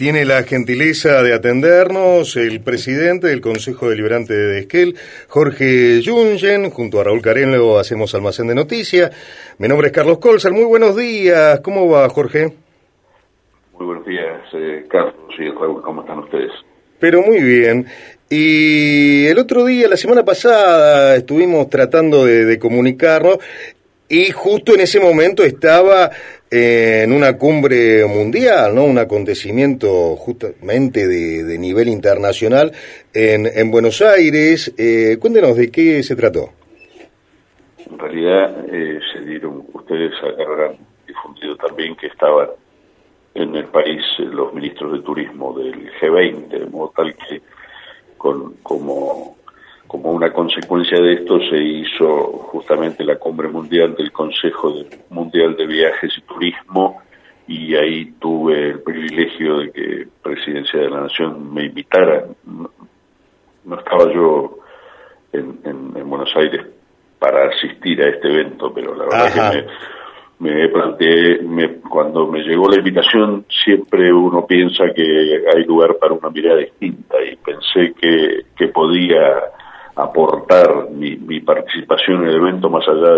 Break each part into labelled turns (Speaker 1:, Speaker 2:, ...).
Speaker 1: Tiene la gentileza de atendernos el presidente del Consejo Deliberante de Esquel, Jorge Jungen. Junto a Raúl Carenlo hacemos Almacén de Noticias. Mi nombre es Carlos Colzar. Muy buenos días. ¿Cómo va, Jorge?
Speaker 2: Muy buenos días, Carlos y Raúl. ¿Cómo están ustedes?
Speaker 1: Pero muy bien. Y el otro día, la semana pasada, estuvimos tratando de comunicarnos y justo en ese momento estaba en una cumbre mundial, ¿no? Un acontecimiento justamente de nivel internacional en Buenos Aires. Cuéntenos de qué se trató.
Speaker 2: En realidad, ustedes habrán difundido también que estaban en el país los ministros de turismo del G20, de modo tal que como una consecuencia de esto se hizo justamente la cumbre mundial del Consejo Mundial de Viajes y Turismo, y ahí tuve el privilegio de que Presidencia de la Nación me invitara. No estaba yo en Buenos Aires para asistir a este evento, pero la verdad que me planteé, cuando me llegó la invitación, siempre uno piensa que hay lugar para una mirada distinta, y pensé que podía aportar mi participación en el evento más allá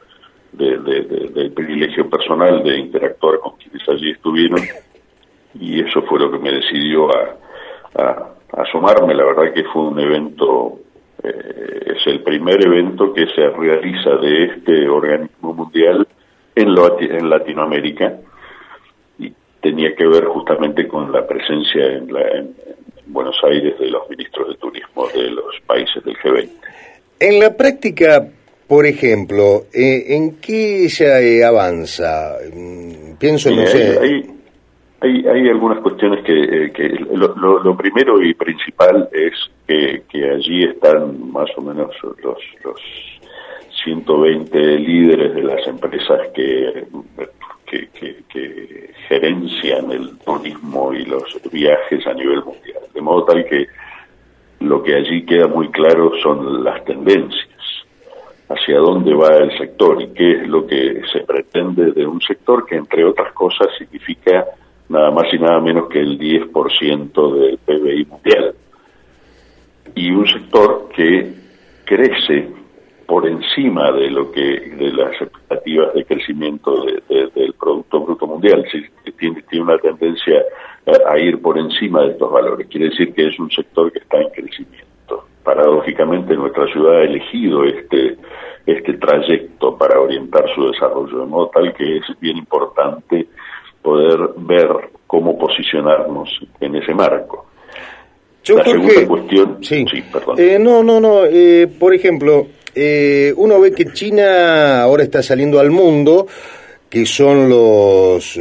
Speaker 2: del privilegio personal de interactuar con quienes allí estuvieron, y eso fue lo que me decidió a asomarme. La verdad que fue un evento, es el primer evento que se realiza de este organismo mundial en Latinoamérica, y tenía que ver justamente con la presencia en Buenos Aires de los ministros de turismo de los países del G20.
Speaker 1: En la práctica, por ejemplo, ¿en qué se avanza? Pienso, no sé...
Speaker 2: Hay algunas cuestiones que lo primero y principal es que allí están más o menos los 120 líderes de las empresas que gerencian el turismo y los viajes a nivel mundial. De modo tal que lo que allí queda muy claro son las tendencias, hacia dónde va el sector y qué es lo que se pretende de un sector que, entre otras cosas, significa nada más y nada menos que el 10% del PBI mundial. Y un sector que crece por encima de las expectativas de crecimiento del Producto Bruto Mundial. Tiene una tendencia a ir por encima de estos valores. Quiere decir que es un sector que está en crecimiento. Paradójicamente, nuestra ciudad ha elegido este trayecto para orientar su desarrollo, de modo tal que es bien importante poder ver cómo posicionarnos en ese marco. La segunda cuestión... Sí, perdón.
Speaker 1: Por ejemplo... uno ve que China ahora está saliendo al mundo, que son los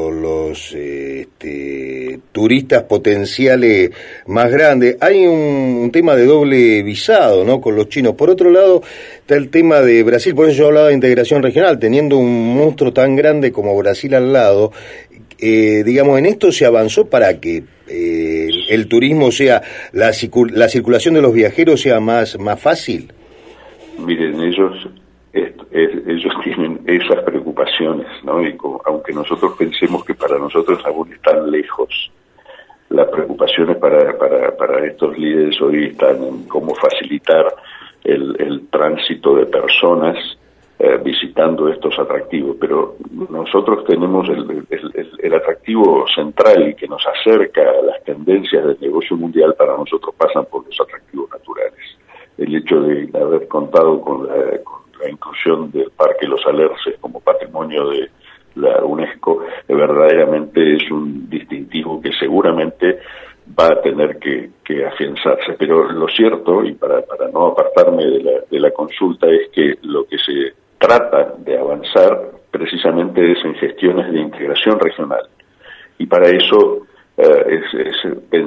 Speaker 1: turistas potenciales más grandes. Hay un tema de doble visado, ¿no?, con los chinos. Por otro lado está el tema de Brasil, por eso yo hablaba de integración regional, teniendo un monstruo tan grande como Brasil al lado. Digamos, en esto se avanzó para que el turismo sea, la circulación de los viajeros sea más fácil.
Speaker 2: Miren, ellos tienen esas preocupaciones, ¿no? Y aunque nosotros pensemos que para nosotros aún están lejos, las preocupaciones para estos líderes hoy están en cómo facilitar el tránsito de personas visitando estos atractivos. Pero nosotros tenemos el atractivo central y que nos acerca a las tendencias del negocio mundial. Para nosotros pasan por los atractivos naturales. El hecho de haber contado con la inclusión del Parque Los Alerces como patrimonio de la UNESCO verdaderamente es un distintivo que seguramente va a tener que afianzarse. Pero lo cierto, y para no apartarme de la consulta, es que lo que se trata de avanzar precisamente es en gestiones de integración regional, y para eso es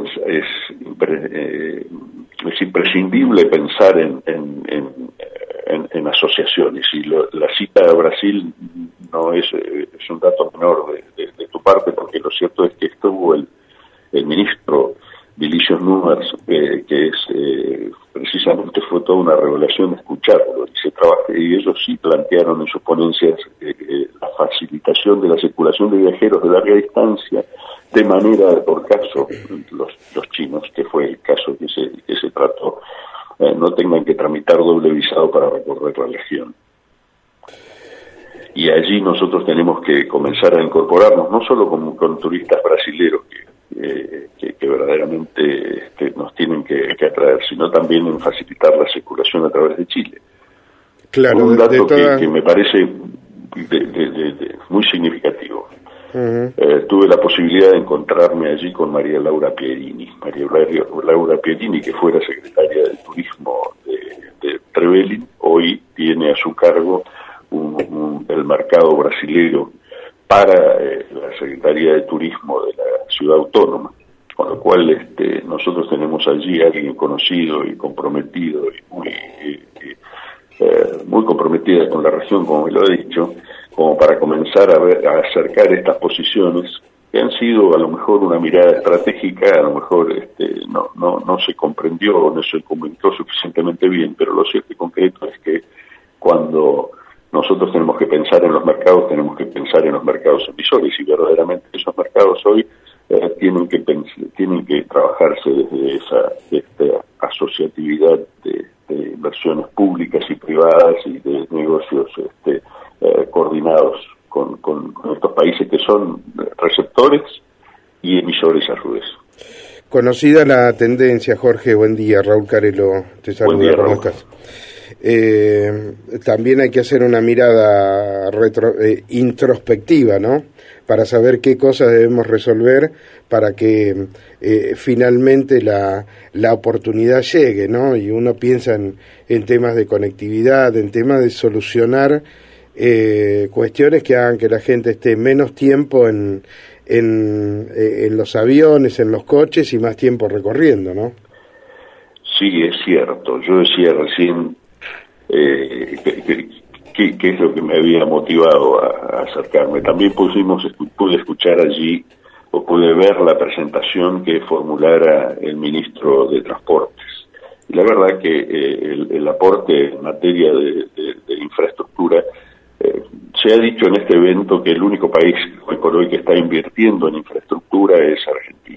Speaker 2: imprescindible pensar en asociaciones. Y la cita a Brasil no es un dato menor de tu parte, porque lo cierto es que estuvo el ministro Vilicius Nuers, que es precisamente fue toda una revelación escucharlo, y ellos sí plantearon en sus ponencias la facilitación de la circulación de viajeros de larga distancia, de manera, por caso, los chinos, que fue el caso que se trató, no tengan que tramitar doble visado para recorrer la región. Y allí nosotros tenemos que comenzar a incorporarnos, no solo con turistas brasileños que verdaderamente nos tienen que atraer, sino también en facilitar la circulación a través de Chile.
Speaker 1: Claro,
Speaker 2: un dato que me parece muy significativo. Tuve la posibilidad de encontrarme allí con María Laura Pierini. María Laura Pierini, que fuera secretaria de Turismo de Trevelin, hoy tiene a su cargo el mercado brasilero para la Secretaría de Turismo de la Ciudad Autónoma, con lo cual nosotros tenemos allí a alguien conocido y comprometido y muy comprometida con la región, como me lo he dicho, como para comenzar a acercar estas posiciones que han sido a lo mejor una mirada estratégica, a lo mejor no se comprendió, no se comunicó suficientemente bien, pero lo cierto y concreto es que cuando nosotros tenemos que pensar en los mercados, tenemos que pensar en los mercados emisores, y verdaderamente esos mercados hoy tienen que trabajarse desde esta asociatividad de inversiones públicas y privadas y de negocios coordinados con estos países que son receptores y emisores a su vez.
Speaker 1: Conocida la tendencia, Jorge, buen día, Raúl Carelo, te saluda.
Speaker 2: Buen día,
Speaker 1: ¿cómo
Speaker 2: Raúl.
Speaker 1: estás? También hay que hacer una mirada introspectiva, ¿no? Para saber qué cosas debemos resolver para que finalmente la oportunidad llegue, ¿no? Y uno piensa en temas de conectividad, en temas de solucionar cuestiones que hagan que la gente esté menos tiempo en los aviones, en los coches y más tiempo recorriendo, ¿no?
Speaker 2: Sí, es cierto. Yo decía recién qué es lo que me había motivado a acercarme. También pude escuchar allí, o pude ver la presentación que formulara el ministro de Transportes. Y la verdad que el aporte en materia de infraestructura, se ha dicho en este evento que el único país hoy por hoy que está invirtiendo en infraestructura es Argentina.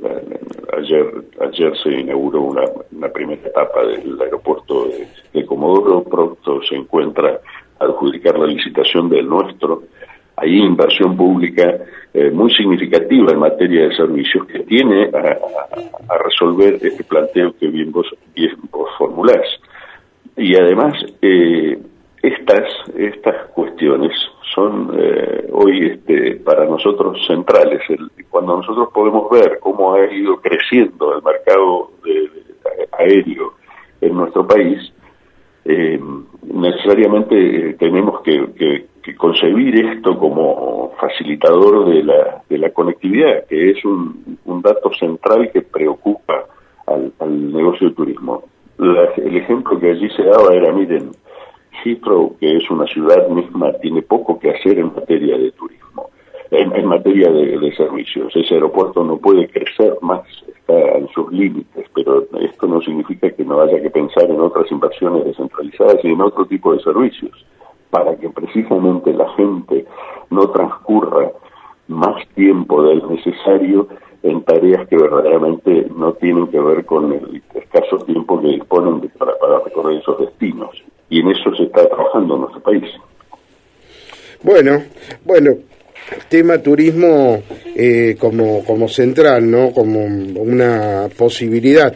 Speaker 2: Ayer se inauguró una primera etapa del aeropuerto de Comodoro, pronto se encuentra a adjudicar la licitación del nuestro. Hay inversión pública muy significativa en materia de servicios que tiene a resolver este planteo que bien vos formulás. Y además, estas cuestiones son hoy para nosotros centrales. Cuando nosotros podemos ver cómo ha ido creciendo el mercado aéreo en nuestro país, necesariamente tenemos que concebir esto como facilitador de la conectividad, que es un dato central que preocupa al negocio del turismo. El ejemplo que allí se daba era, miren, Heathrow, que es una ciudad misma, tiene poco que hacer en materia de turismo, en materia de servicios. Ese aeropuerto no puede crecer más, está en sus límites, pero esto no significa que no haya que pensar en otras inversiones descentralizadas y en otro tipo de servicios, para que precisamente la gente no transcurra más tiempo del necesario en tareas que verdaderamente no tienen que ver con el escaso tiempo que disponen para recorrer esos destinos. Y en eso se está trabajando en nuestro país. Bueno,
Speaker 1: tema turismo como central, ¿no? Como una posibilidad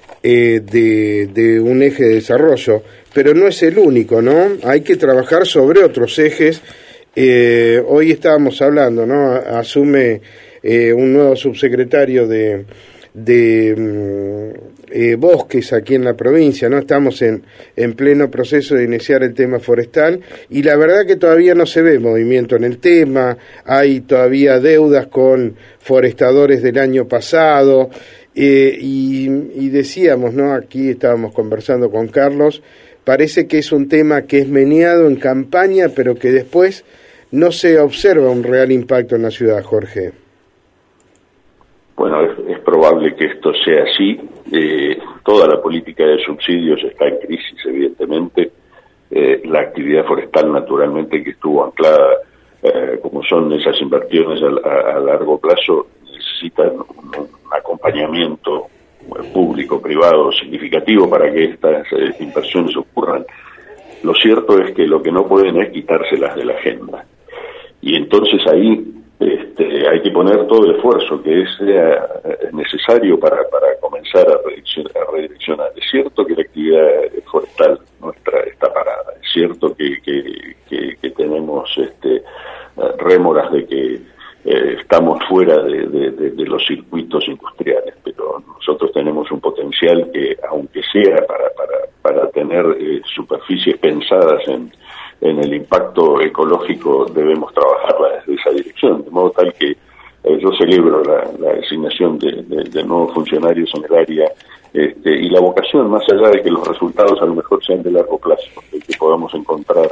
Speaker 1: de un eje de desarrollo, pero no es el único, ¿no? Hay que trabajar sobre otros ejes. Hoy estábamos hablando, ¿no? Asume un nuevo subsecretario de bosques aquí en la provincia, ¿no? Estamos en pleno proceso de iniciar el tema forestal y la verdad que todavía no se ve movimiento en el tema, hay todavía deudas con forestadores del año pasado y decíamos, ¿no? Aquí estábamos conversando con Carlos, parece que es un tema que es meneado en campaña pero que después no se observa un real impacto en la ciudad, Jorge.
Speaker 2: Bueno, es probable que esto sea así. Toda la política de subsidios está en crisis, evidentemente. La actividad forestal, naturalmente, que estuvo anclada, como son esas inversiones a largo plazo, necesitan un acompañamiento público, privado, significativo para que estas inversiones ocurran. Lo cierto es que lo que no pueden es quitárselas de la agenda. Y entonces ahí hay que poner todo el esfuerzo que sea necesario para comenzar a redireccionar. Es cierto que la actividad forestal nuestra está parada, es cierto que tenemos rémoras de que estamos fuera de los circuitos industriales, pero nosotros tenemos un potencial que, aunque sea para tener superficies pensadas en el impacto ecológico, debemos trabajarla desde esa dirección, de modo tal que yo celebro la designación de nuevos funcionarios en el área, y la vocación, más allá de que los resultados a lo mejor sean de largo plazo, de que podamos encontrar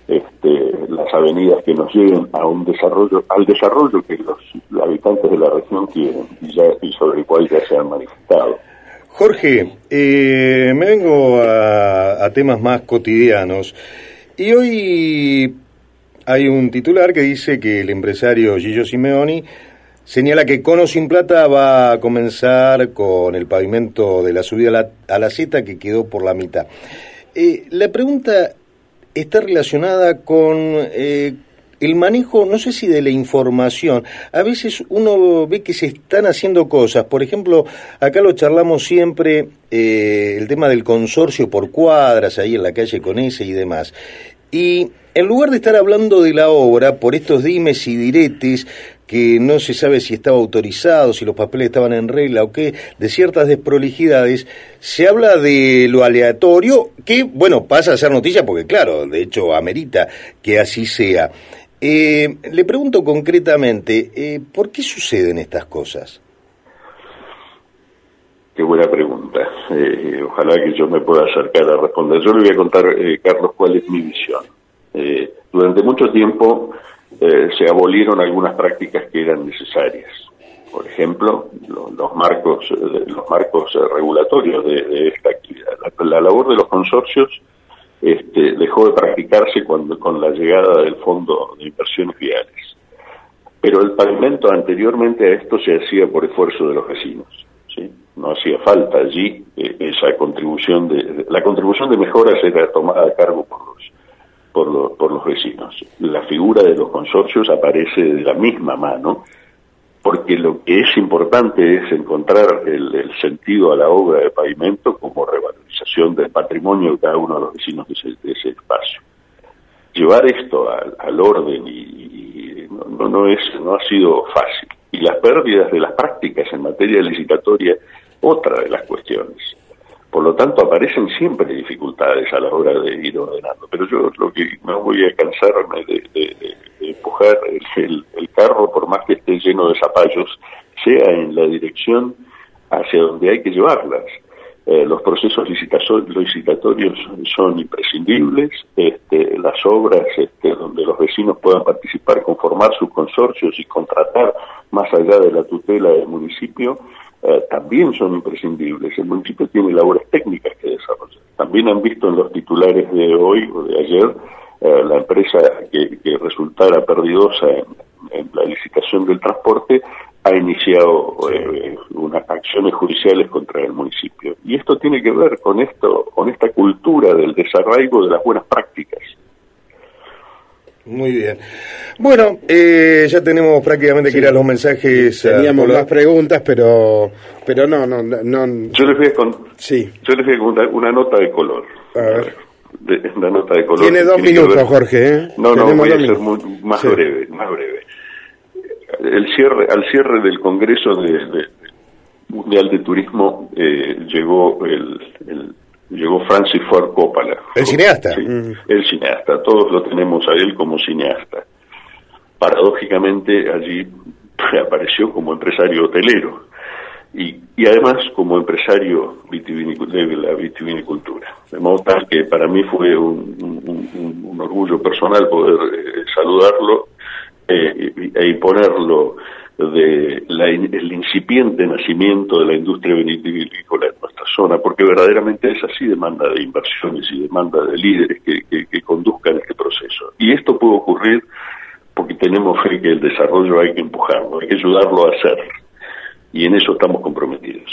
Speaker 2: las avenidas que nos lleven a un desarrollo, al desarrollo que los habitantes de la región quieren y sobre el cual ya se han manifestado.
Speaker 1: Jorge, me vengo a temas más cotidianos, y hoy hay un titular que dice que el empresario Gillo Simeoni señala que con o sin plata va a comenzar con el pavimento de la subida a la Z, que quedó por la mitad. La pregunta está relacionada con el manejo, no sé si de la información. A veces uno ve que se están haciendo cosas, por ejemplo, acá lo charlamos siempre, el tema del consorcio por cuadras, ahí en la calle Conese y demás. Y en lugar de estar hablando de la obra, por estos dimes y diretes, que no se sabe si estaba autorizado, si los papeles estaban en regla o qué, de ciertas desprolijidades, se habla de lo aleatorio, que, bueno, pasa a ser noticia porque, claro, de hecho, amerita que así sea. Le pregunto concretamente, ¿por qué suceden estas cosas?
Speaker 2: Qué buena pregunta. Ojalá que yo me pueda acercar a responder. Yo le voy a contar, Carlos, cuál es mi visión. Durante mucho tiempo se abolieron algunas prácticas que eran necesarias. Por ejemplo, los marcos regulatorios de esta actividad. La labor de los consorcios dejó de practicarse con la llegada del Fondo de Inversiones Viales. Pero el pavimento anteriormente a esto se hacía por esfuerzo de los vecinos, ¿sí? No hacía falta allí esa contribución la contribución de mejoras era tomada a cargo por los vecinos. La figura de los consorcios aparece de la misma mano, porque lo que es importante es encontrar el sentido a la obra de pavimento como revalorización del patrimonio de cada uno de los vecinos de ese espacio. Llevar esto al orden no ha sido fácil. Y las pérdidas de las prácticas en materia licitatoria, otra de las cuestiones. Por lo tanto, aparecen siempre dificultades a la hora de ir ordenando. Pero yo lo que no voy a cansarme de empujar el carro, por más que esté lleno de zapallos, sea en la dirección hacia donde hay que llevarlas. Los procesos licitatorios son imprescindibles. Las obras donde los vecinos puedan participar, conformar sus consorcios y contratar más allá de la tutela del municipio, también son imprescindibles. El municipio tiene labores técnicas que desarrollar. También han visto en los titulares de hoy o de ayer la empresa que resultara perdidosa en la licitación del transporte ha iniciado unas acciones judiciales contra el municipio. Y esto tiene que ver con esta cultura del desarraigo de las buenas prácticas.
Speaker 1: Muy bien. Bueno, ya tenemos prácticamente que ir a los mensajes.
Speaker 3: Teníamos más preguntas, pero no.
Speaker 2: Yo les voy a contar una nota de color.
Speaker 3: A ver.
Speaker 2: Una nota de color.
Speaker 3: Tiene 2 minutos, Jorge.
Speaker 2: No, voy a ser más breve. Al cierre del Congreso Mundial de Turismo llegó Francis Ford Coppola.
Speaker 1: ¿El cineasta?
Speaker 2: Sí, el cineasta. Todos lo tenemos a él como cineasta. Paradójicamente, allí apareció como empresario hotelero y además como empresario de la vitivinicultura. De modo tal que para mí fue un orgullo personal poder saludarlo e imponerlo el incipiente nacimiento de la industria vitivinícola en nuestra zona, porque verdaderamente es así, demanda de inversiones y demanda de líderes que conduzcan este proceso. Y esto puede ocurrir porque tenemos fe que el desarrollo hay que empujarlo, hay que ayudarlo a hacer, y en eso estamos comprometidos.